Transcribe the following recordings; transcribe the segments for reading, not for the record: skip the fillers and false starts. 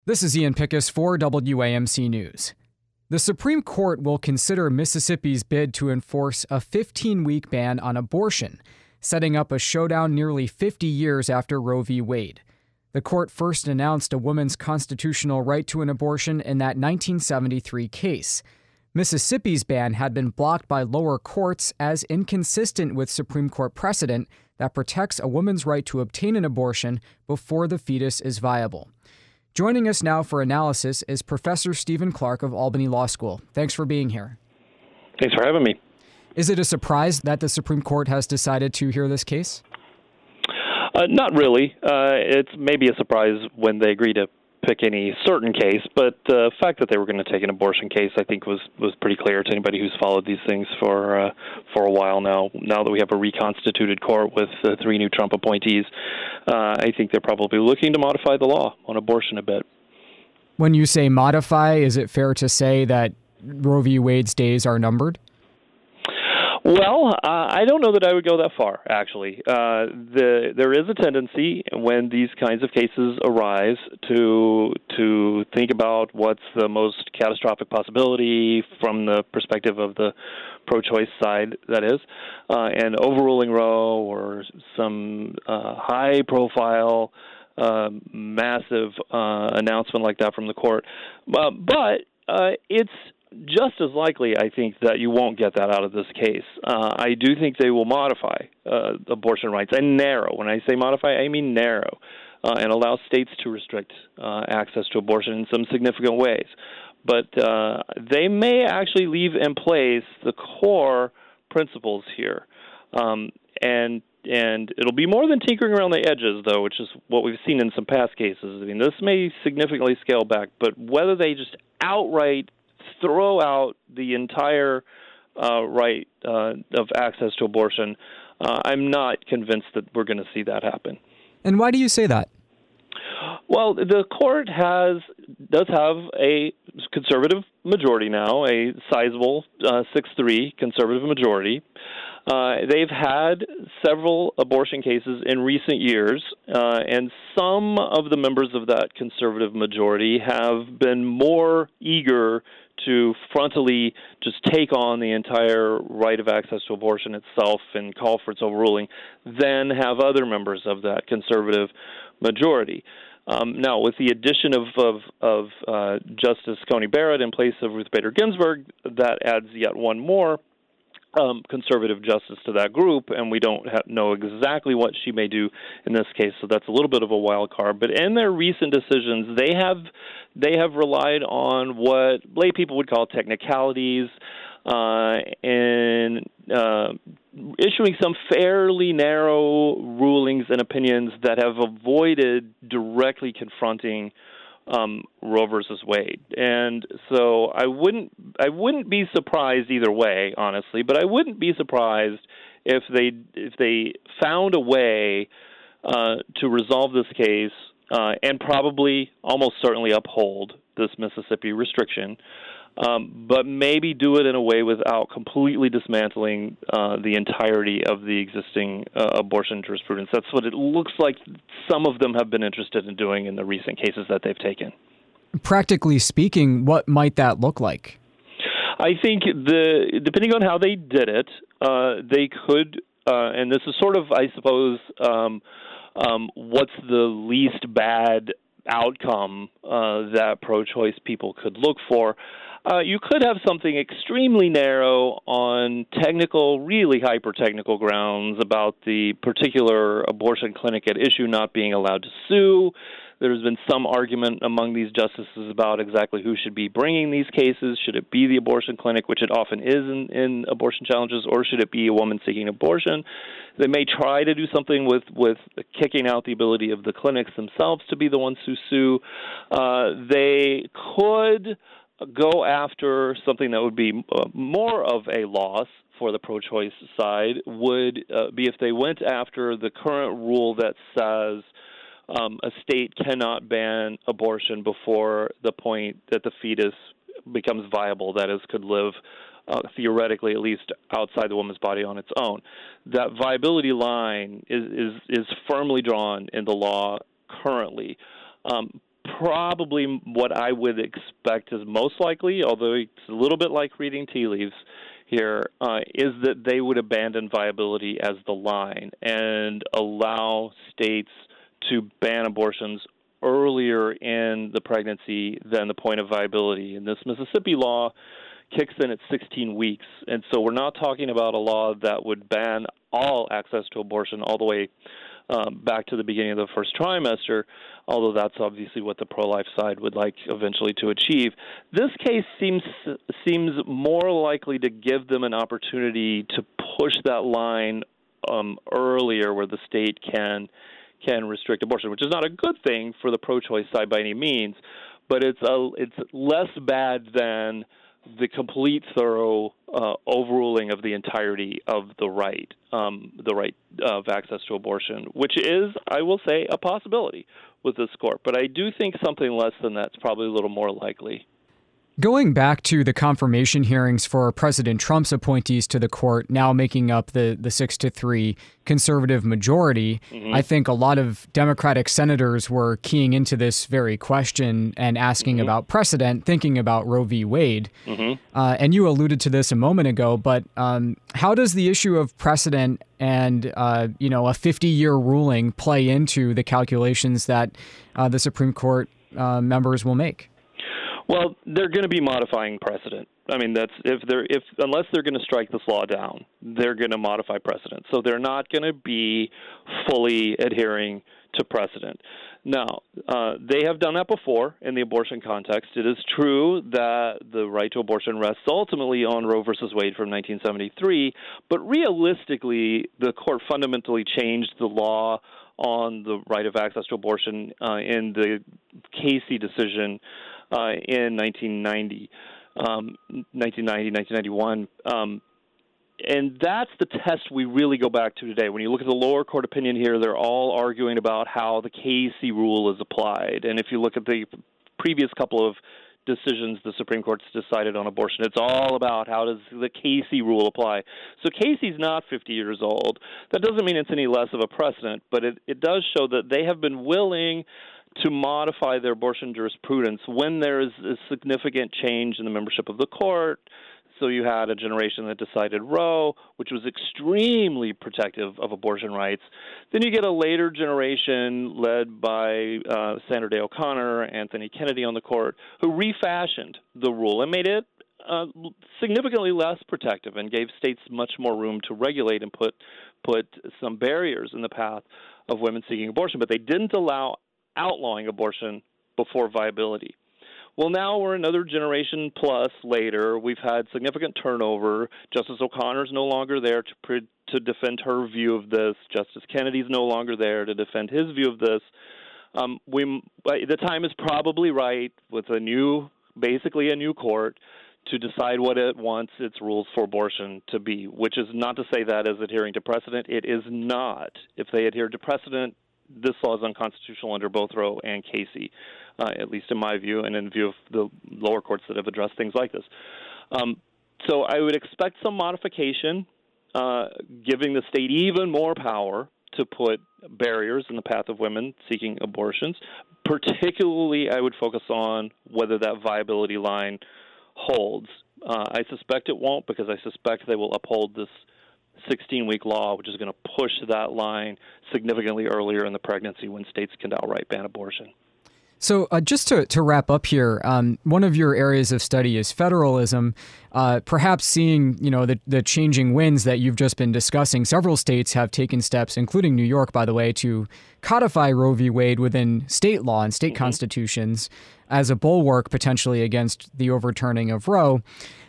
This is Ian Pickus for WAMC News. The Supreme Court will consider Mississippi's bid to enforce a 15-week ban on abortion, setting up a showdown nearly 50 years after Roe v. Wade. The court first announced a woman's constitutional right to an abortion in that 1973 case. Mississippi's ban had been blocked by lower courts as inconsistent with Supreme Court precedent that protects a woman's right to obtain an abortion before the fetus is viable. Joining us now for analysis is Professor Stephen Clark of Albany Law School. Thanks for being here. Thanks for having me. Is it a surprise that the Supreme Court has decided to hear this case? Not really. It's maybe a surprise when they agree to pick any certain case, but the fact that they were going to take an abortion case, I think, was pretty clear to anybody who's followed these things for a while now. Now that we have a reconstituted court with 3 new Trump appointees, I think they're probably looking to modify the law on abortion a bit. When you say modify, is it fair to say that Roe v. Wade's days are numbered? Well, I don't know that I would go that far, actually. There is a tendency when these kinds of cases arise to think about what's the most catastrophic possibility from the perspective of the pro-choice side, that is, and overruling Roe or some high-profile, massive announcement like that from the court. But it's just as likely, I think, that you won't get that out of this case. I do think they will modify abortion rights and narrow. When I say modify, I mean narrow, and allow states to restrict access to abortion in some significant ways. But they may actually leave in place the core principles here. And it'll be more than tinkering around the edges, though, which is what we've seen in some past cases. I mean, this may significantly scale back, but whether they just outright throw out the entire right of access to abortion, I'm not convinced that we're going to see that happen. And why do you say that? Well, the court does have a conservative majority now, a sizable 6-3 conservative majority. They've had several abortion cases in recent years, and some of the members of that conservative majority have been more eager to frontally just take on the entire right of access to abortion itself and call for its overruling than have other members of that conservative majority. Now, with the addition of Justice Coney Barrett in place of Ruth Bader Ginsburg, that adds yet one more conservative justice to that group, and we don't know exactly what she may do in this case, so that's a little bit of a wild card. But in their recent decisions, they have relied on what lay people would call technicalities, and issuing some fairly narrow rulings and opinions that have avoided directly confronting Roe versus Wade. And so I wouldn't be surprised either way, honestly, but I wouldn't be surprised if they found a way to resolve this case and probably almost certainly uphold this Mississippi restriction, but maybe do it in a way without completely dismantling the entirety of the existing abortion jurisprudence. That's what it looks like some of them have been interested in doing in the recent cases that they've taken. Practically speaking, what might that look like? I think depending on how they did it, they could, and this is sort of, I suppose, what's the least bad outcome that pro-choice people could look for. You could have something extremely narrow on technical, really hyper-technical grounds about the particular abortion clinic at issue not being allowed to sue. There's been some argument among these justices about exactly who should be bringing these cases. Should it be the abortion clinic, which it often is in abortion challenges, or should it be a woman seeking abortion? They may try to do something with kicking out the ability of the clinics themselves to be the ones who sue. They could go after something that would be more of a loss for the pro-choice side would be if they went after the current rule that says a state cannot ban abortion before the point that the fetus becomes viable, that is, could live theoretically at least outside the woman's body on its own. That viability line is firmly drawn in the law currently. probably what I would expect is most likely, although it's a little bit like reading tea leaves here, is that they would abandon viability as the line and allow states to ban abortions earlier in the pregnancy than the point of viability. And this Mississippi law kicks in at 16 weeks. And so we're not talking about a law that would ban all access to abortion all the way back to the beginning of the first trimester, although that's obviously what the pro-life side would like eventually to achieve. This case seems more likely to give them an opportunity to push that line earlier, where the state can restrict abortion, which is not a good thing for the pro-choice side by any means, but it's less bad than the complete, thorough overruling of the entirety of the right of access to abortion, which is, I will say, a possibility with this court. But I do think something less than that's probably a little more likely. Going back to the confirmation hearings for President Trump's appointees to the court, now making up the 6-3 conservative majority, I think a lot of Democratic senators were keying into this very question and asking about precedent, thinking about Roe v. Wade. And you alluded to this a moment ago, but how does the issue of precedent and a 50-year ruling play into the calculations that the Supreme Court members will make? Well, they're going to be modifying precedent. I mean, unless they're going to strike this law down, they're going to modify precedent. So they're not going to be fully adhering to precedent. Now, they have done that before in the abortion context. It is true that the right to abortion rests ultimately on Roe versus Wade from 1973, but realistically, the court fundamentally changed the law on the right of access to abortion in the Casey decision in 1990, 1991. And that's the test we really go back to today. When you look at the lower court opinion here, they're all arguing about how the Casey rule is applied. And if you look at the previous couple of decisions the Supreme Court's decided on abortion, it's all about how does the Casey rule apply. So Casey's not 50 years old. That doesn't mean it's any less of a precedent, but it does show that they have been willing to modify their abortion jurisprudence when there is a significant change in the membership of the court. So you had a generation that decided Roe, which was extremely protective of abortion rights. Then you get a later generation led by Sandra Day O'Connor, Anthony Kennedy on the court, who refashioned the rule and made it significantly less protective and gave states much more room to regulate and put some barriers in the path of women seeking abortion. But they didn't allow outlawing abortion before viability. Well, now we're another generation plus later. We've had significant turnover. Justice O'Connor's no longer there to defend her view of this. Justice Kennedy's no longer there to defend his view of this. The time is probably right with basically a new court to decide what it wants its rules for abortion to be, which is not to say that as adhering to precedent. It is not. If they adhere to precedent, this law is unconstitutional under both Roe and Casey, at least in my view, and in view of the lower courts that have addressed things like this. So I would expect some modification, giving the state even more power to put barriers in the path of women seeking abortions. Particularly, I would focus on whether that viability line holds. I suspect it won't, because I suspect they will uphold this 16-week law, which is going to push that line significantly earlier in the pregnancy when states can outright ban abortion. So just to wrap up here, one of your areas of study is federalism. Perhaps seeing the changing winds that you've just been discussing, several states have taken steps, including New York, by the way, to codify Roe v. Wade within state law and state constitutions as a bulwark potentially against the overturning of Roe.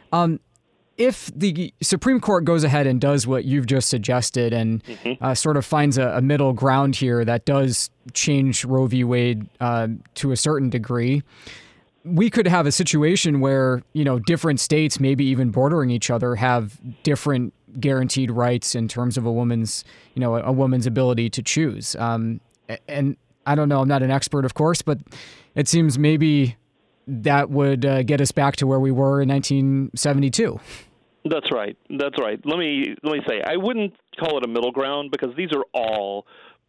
If the Supreme Court goes ahead and does what you've just suggested and sort of finds a middle ground here that does change Roe v. Wade to a certain degree, we could have a situation where, different states, maybe even bordering each other, have different guaranteed rights in terms of a woman's ability to choose. And I don't know, I'm not an expert, of course, but it seems maybe that would get us back to where we were in 1972. That's right. Let me say, I wouldn't call it a middle ground, because these are all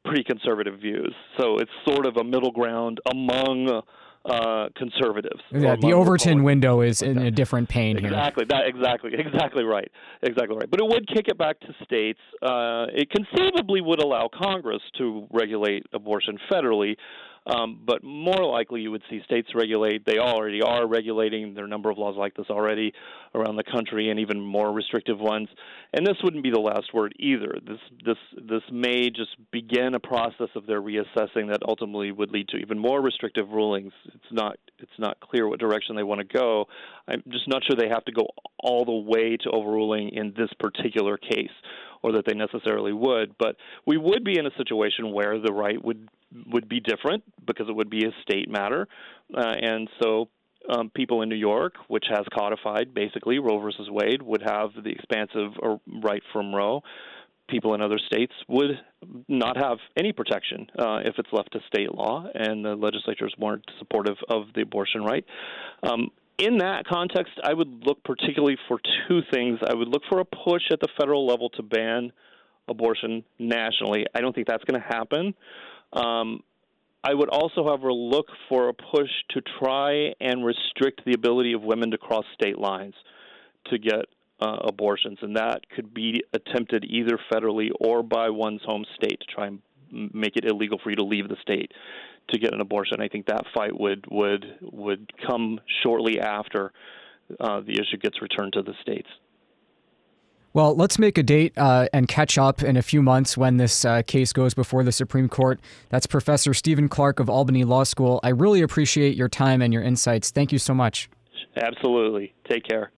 pretty conservative views. So it's sort of a middle ground among conservatives. Yeah, the Overton window is in a different pane here. Exactly right. But it would kick it back to states. It conceivably would allow Congress to regulate abortion federally, but more likely you would see states regulate. They already are regulating. There are a number of laws like this already around the country, and even more restrictive ones. And this wouldn't be the last word either. This may just begin a process of their reassessing that ultimately would lead to even more restrictive rulings. It's not clear what direction they want to go. I'm just not sure they have to go all the way to overruling in this particular case, or that they necessarily would. But we would be in a situation where the right would be different because it would be a state matter. And so people in New York, which has codified basically Roe versus Wade, would have the expansive right from Roe. People in other states would not have any protection if it's left to state law, and the legislatures weren't supportive of the abortion right. In that context, I would look particularly for two things. I would look for a push at the federal level to ban abortion nationally. I don't think that's going to happen. I would also, however, look for a push to try and restrict the ability of women to cross state lines to get abortions, and that could be attempted either federally or by one's home state to try and make it illegal for you to leave the state to get an abortion. I think that fight would come shortly after the issue gets returned to the states. Well, let's make a date and catch up in a few months when this case goes before the Supreme Court. That's Professor Stephen Clark of Albany Law School. I really appreciate your time and your insights. Thank you so much. Absolutely. Take care.